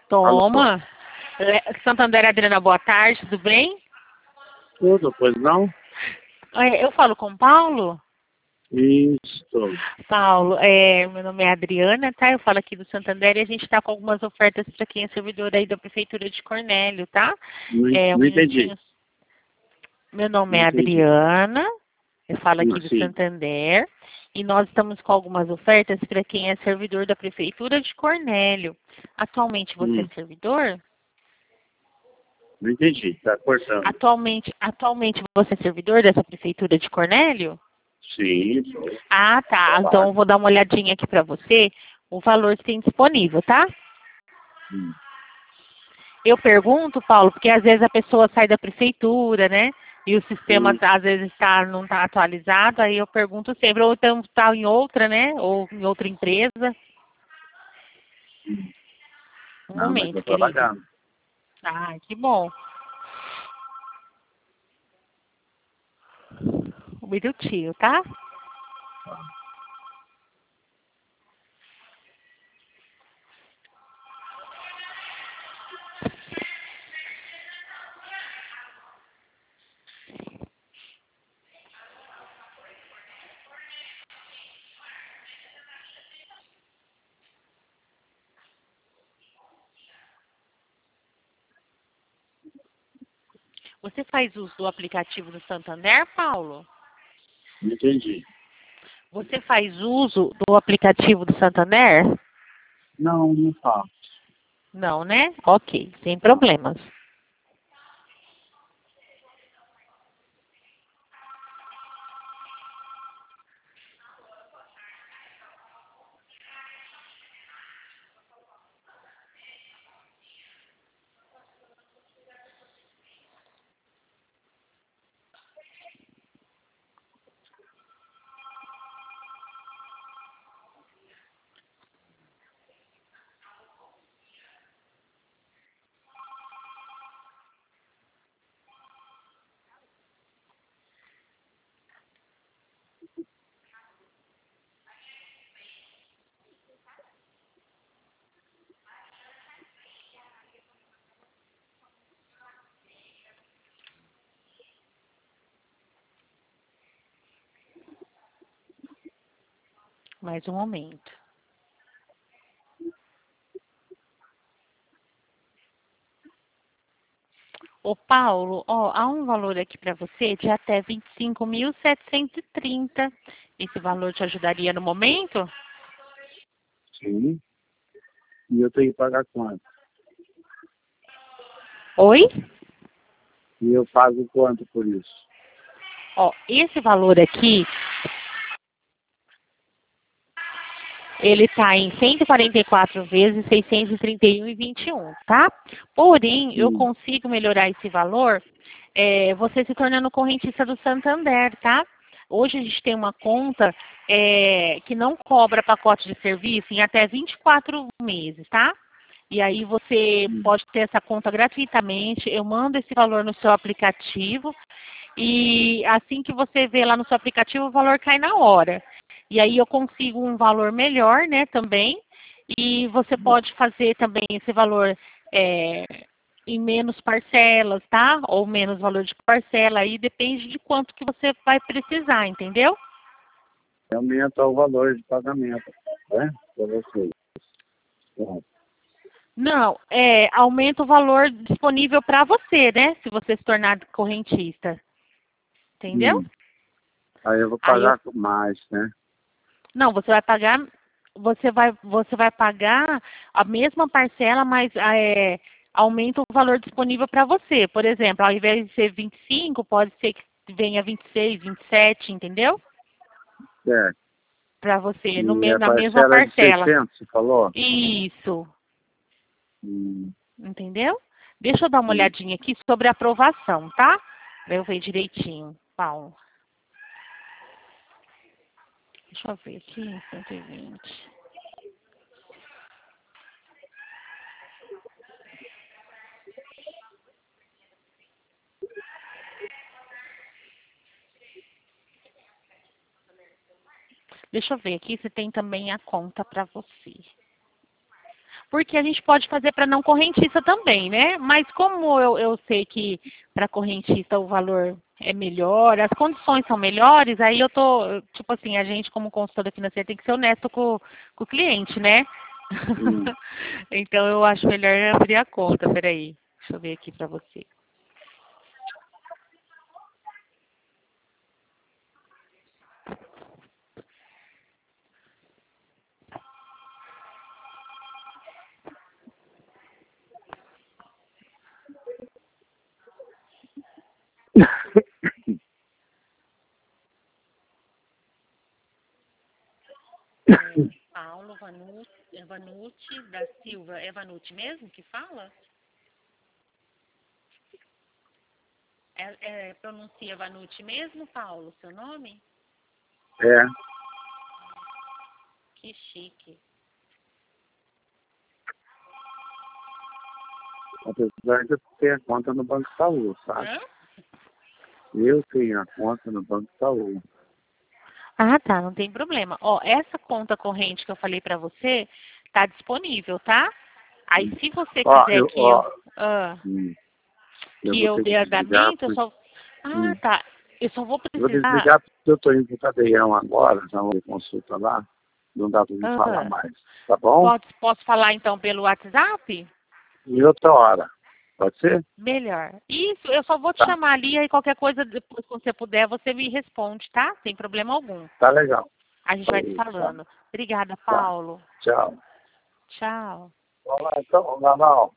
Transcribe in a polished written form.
Alô? Toma. Santander, Adriana, boa tarde, tudo bem? Tudo, pois não? Eu falo com o Paulo? Isso. Paulo, meu nome é Adriana, tá? Eu falo aqui do Santander e a gente está com algumas ofertas para quem é servidor aí da Prefeitura de Cornélio, tá? Um Não entendi. minutinho. Meu nome Não é entendi. Adriana, eu falo aqui do Sim. Santander e nós estamos com algumas ofertas para quem é servidor da Prefeitura de Cornélio. Atualmente você é servidor? Não entendi. Tá cortando. Atualmente você é servidor dessa Prefeitura de Cornélio? Sim. Ah, tá. Então eu vou dar uma olhadinha aqui para você, o valor que tem disponível, tá? Hum. Eu pergunto, Paulo, porque às vezes a pessoa sai da prefeitura, né? E o sistema às vezes não está atualizado, aí eu pergunto sempre, ou então está em outra, né? Ou em outra empresa. Um Não, mas momento, eu querido. trabalhando. Ah, que bom. Um minutinho, tá? Você faz uso do aplicativo do Santander, Paulo? Não entendi. Você faz uso do aplicativo do Santander? Não faço. Não, né? Ok, sem problemas. Mais um momento. Ô, Paulo, ó, há um valor aqui para você de até 25.730. Esse valor te ajudaria no momento? Sim. E eu tenho que pagar quanto? Oi? E eu pago quanto por isso? Ó, esse valor aqui, ele está em 144 vezes 631,21, tá? Porém, eu consigo melhorar esse valor você se tornando correntista do Santander, tá? Hoje a gente tem uma conta que não cobra pacote de serviço em até 24 meses, tá? E aí você pode ter essa conta gratuitamente. Eu mando esse valor no seu aplicativo e assim que você vê lá no seu aplicativo, o valor cai na hora. E aí eu consigo um valor melhor, né, também. E você pode fazer também esse valor em menos parcelas, tá? Ou menos valor de parcela, aí depende de quanto que você vai precisar, entendeu? Aumenta o valor de pagamento, né? Para vocês. Bom. Não, aumenta o valor disponível para você, né? Se você se tornar correntista. Entendeu? Aí eu vou pagar mais, né? Não, você vai pagar a mesma parcela, mas aumenta o valor disponível para você. Por exemplo, ao invés de ser 25, pode ser que venha 26, 27, entendeu? Certo. Para você, E a na mesma parcela de parcela. 600, você falou? Isso, Hum. entendeu? Deixa eu dar uma olhadinha aqui sobre a aprovação, tá? Pra eu ver direitinho, Paulo. Deixa eu ver aqui, 120. Deixa eu ver aqui se tem também a conta para você. porque a gente pode fazer para não correntista também, né? Mas como eu sei que para correntista o valor é melhor, as condições são melhores, aí eu tô, tipo assim, a gente como consultora financeira tem que ser honesto com o cliente, né? Então eu acho melhor abrir a conta, peraí. Deixa eu ver aqui para você. Paulo Vanucci da Silva. É Vanucci mesmo que fala? Pronuncia Vanucci mesmo, Paulo, seu nome? É. Que chique. Apesar de eu ter a conta no Banco Itaú, sabe? Hã? Eu tenho a conta no Banco Itaú. Ah, tá, não tem problema. Ó, essa conta corrente que eu falei pra você tá disponível, tá? Aí se você quiser que eu vou ter dê que desligar. andamento, eu só... Ah, tá. Eu só vou Eu vou precisar... desligar porque eu estou indo pro cadeião agora, já vou consulta lá. Não dá para me falar mais. Tá bom? Posso falar então pelo WhatsApp? E outra hora. Pode ser? Melhor. Isso, eu só vou te chamar ali, aí qualquer coisa, depois quando você puder, você me responde, tá? Sem problema algum. Tá legal. A gente vai te falando. Obrigada, Tá. Paulo. Tchau. Tchau. Vamos lá então, Nanal.